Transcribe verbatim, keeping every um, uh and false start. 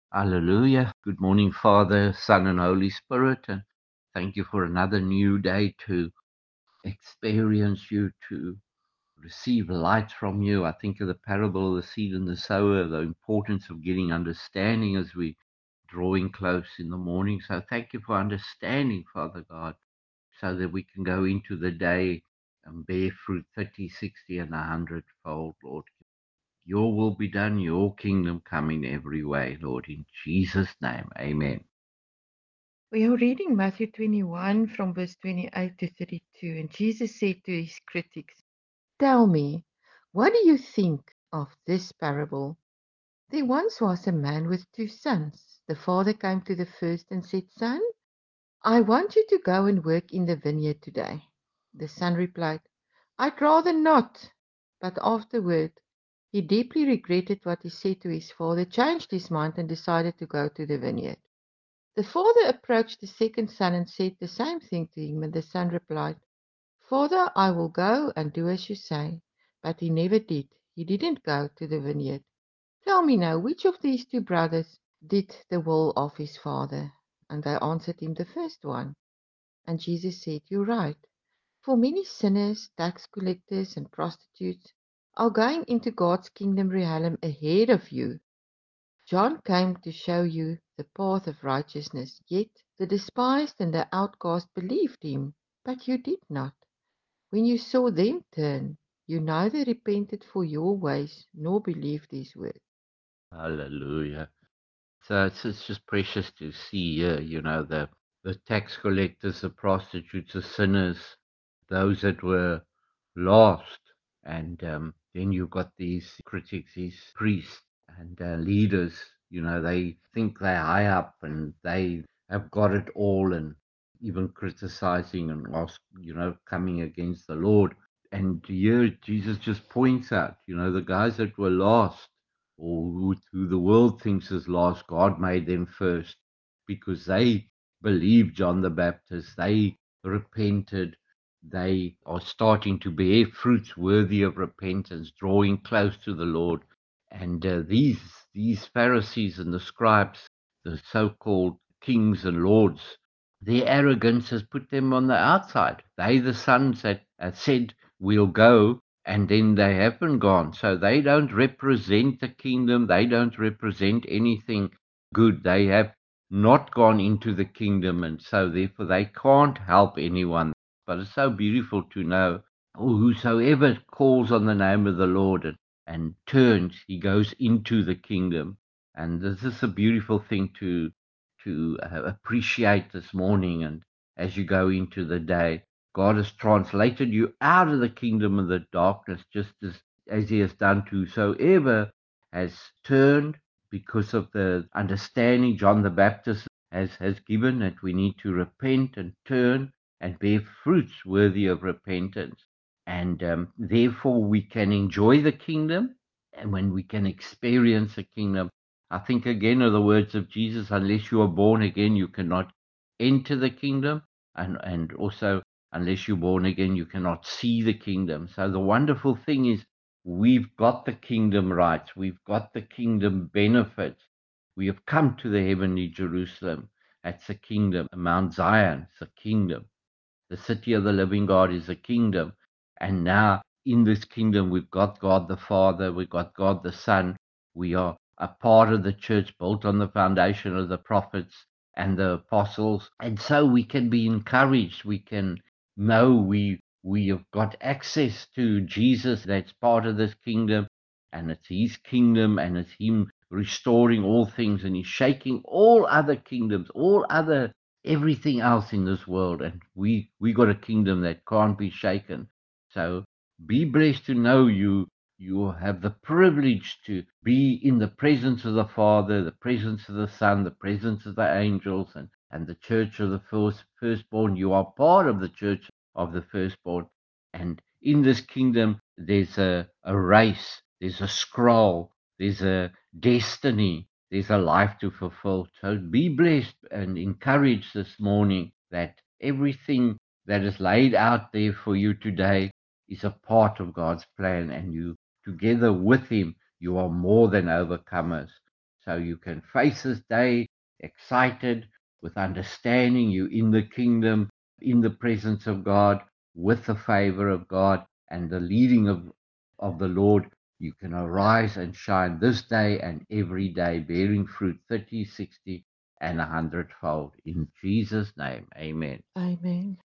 Hallelujah. Good morning, Father, Son, and Holy Spirit. And thank you for another new day to experience you, to receive light from you. I think of the parable of the seed and the sower, the importance of getting understanding as we drawing close in the morning. So thank you for understanding, Father God, so that we can go into the day and bear fruit thirty, sixty, and a hundred fold, Lord. Your will be done, your kingdom come in every way, Lord, in Jesus' name. Amen. We are reading Matthew twenty-one from verse twenty-eight to thirty-two, and Jesus said to his critics, "Tell me, what do you think of this parable? There once was a man with two sons. The father came to the first and said, 'Son, I want you to go and work in the vineyard today.' The son replied, 'I'd rather not.' But afterward, he deeply regretted what he said to his father, changed his mind, and decided to go to the vineyard. The father approached the second son and said the same thing to him, and the son replied, 'Father, I will go and do as you say.' But he never did. He didn't go to the vineyard. Tell me now, which of these two brothers did the will of his father?" And they answered him, "The first one." And Jesus said, "You're right. For many sinners, tax collectors, and prostitutes are going into God's kingdom realm ahead of you. John came to show you the path of righteousness, yet the despised and the outcast believed him, but you did not. When you saw them turn, you neither repented for your ways nor believed his word." Hallelujah. So it's, it's just precious to see here, you know, the, the tax collectors, the prostitutes, the sinners, those that were lost. And um, then you've got these critics, these priests and uh, leaders, you know, they think they're high up and they have got it all, and even criticizing and, ask, you know, coming against the Lord. And here Jesus just points out, you know, the guys that were lost, or who, who the world thinks is lost, God made them first because they believed John the Baptist. They repented. They are starting to bear fruits worthy of repentance, drawing close to the Lord. And uh, these these Pharisees and the scribes, the so-called kings and lords, their arrogance has put them on the outside. They, the sons that uh, said, "We'll go," and then they haven't gone. So they don't represent the kingdom. They don't represent anything good. They have not gone into the kingdom, and so therefore they can't help anyone. But it's so beautiful to know, "Oh, whosoever calls on the name of the Lord and, and turns, he goes into the kingdom." And this is a beautiful thing to to uh, appreciate this morning. And as you go into the day, God has translated you out of the kingdom of the darkness, just as, as He has done to whosoever has turned because of the understanding John the Baptist has, has given, that we need to repent and turn and bear fruits worthy of repentance. And um, therefore, we can enjoy the kingdom. And when we can experience the kingdom, I think again of the words of Jesus, unless you are born again, you cannot enter the kingdom. And, and also, unless you're born again, you cannot see the kingdom. So the wonderful thing is, we've got the kingdom rights, we've got the kingdom benefits. We have come to the heavenly Jerusalem. That's the kingdom. Mount Zion, it's a kingdom. The city of the living God is a kingdom. And now in this kingdom, we've got God the Father, we've got God the Son. We are a part of the church built on the foundation of the prophets and the apostles. And so we can be encouraged. We can know we we have got access to Jesus, that's part of this kingdom. And it's his kingdom, and it's him restoring all things, and he's shaking all other kingdoms, all other everything else in this world. And we we got a kingdom that can't be shaken. So be blessed to know you you have the privilege to be in the presence of the Father, the presence of the Son, the presence of the angels, and and the church of the first firstborn. You are part of the church of the firstborn. And in this kingdom there's a, a race, there's a scroll, there's a destiny, there's a life to fulfill. So be blessed and encouraged this morning that everything that is laid out there for you today is a part of God's plan, and you, together with Him, you are more than overcomers. so you can face this day excited, with understanding you in the kingdom, in the presence of God, with the favor of God and the leading of, of the Lord. You can arise and shine this day and every day, bearing fruit thirty, sixty, and a hundredfold. In Jesus' name, amen. Amen.